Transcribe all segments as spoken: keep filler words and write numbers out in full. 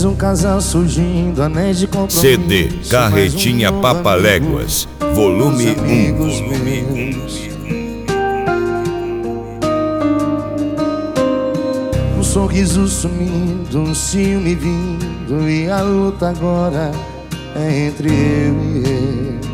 mais um casal surgindo, anéis de compromisso. C D Carretinha um Papaléguas, volume um. Um sorriso sumindo, um ciúme vindo, e a luta agora é entre eu e ele.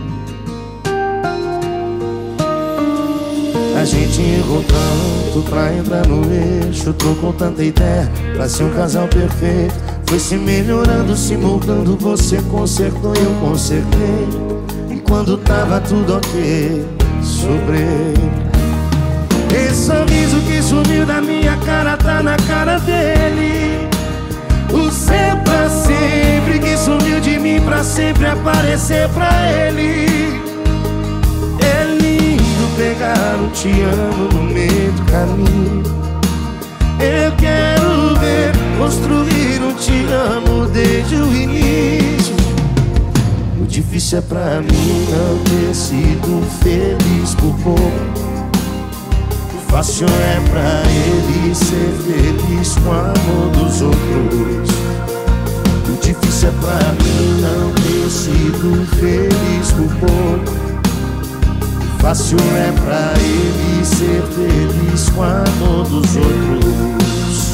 A gente errou tanto pra entrar no eixo, trocou tanta ideia pra ser um casal perfeito. Foi se melhorando, se moldando, você consertou e eu consertei. E quando tava tudo ok, sobrei. Esse sorriso que sumiu da minha cara tá na cara dele. O seu pra sempre que sumiu de mim pra sempre aparecer pra ele. É lindo pegar um te amo no meio do caminho. Eu quero ver construir um te amo desde o início. O difícil é pra mim não ter sido feliz por pouco. O fácil é pra ele ser feliz com o amor dos outros. O difícil é pra mim não ter sido feliz por pouco. O fácil é pra ele ser feliz com o amor dos outros.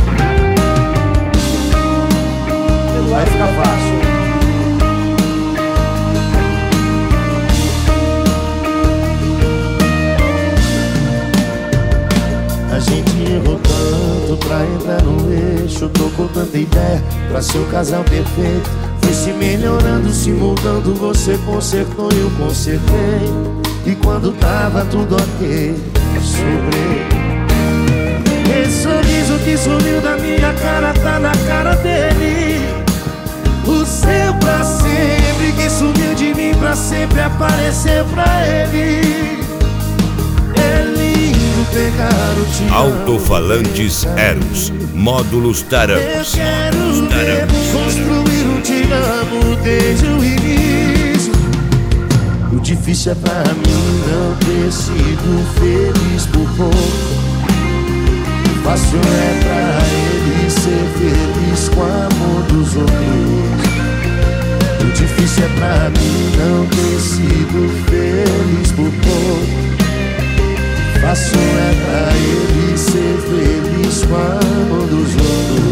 Vai ficar fácil. A gente errou tanto pra entrar no eixo, trocou tanta ideia pra ser um casal perfeito. Foi se melhorando, se mudando, você consertou e eu consertei. E quando tava tudo ok, sobrei. Esse sorriso que sumiu da minha cara tá na cara dele. O seu pra sempre que sumiu de mim pra sempre aparecer pra ele. É lindo pegar o te amo. Alto-falantes Eros, módulos Tarampos. Eu quero ver construir um te amo desde o início. O difícil é pra mim não ter sido feliz por pouco. O fácil é pra ele ser feliz com o amor dos outros. O difícil é pra mim não ter sido feliz por pouco. O fácil é pra ele ser feliz com o amor dos outros.